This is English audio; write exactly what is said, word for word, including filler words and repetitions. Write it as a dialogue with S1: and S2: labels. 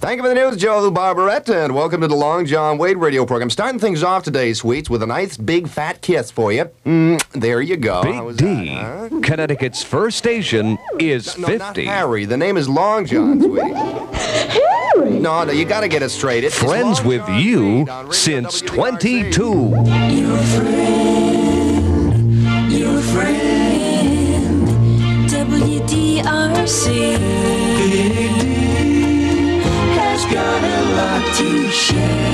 S1: Thank you for the news, Joe Barbarette, and welcome to the Long John Wade radio program. Starting things off today, sweets, with a nice big fat kiss for you. Mm, there you go.
S2: Big D, that, huh? Connecticut's first station, is
S1: no,
S2: fifty.
S1: Not Harry. The name is Long John, sweetie. Harry? No, no, you gotta get it straight. It's
S2: Friends
S1: Long
S2: with
S1: John
S2: you
S1: Wade
S2: since
S1: W D R C.
S2: twenty-two.
S3: You're a friend, you're a friend, W D R C has got a lot to share.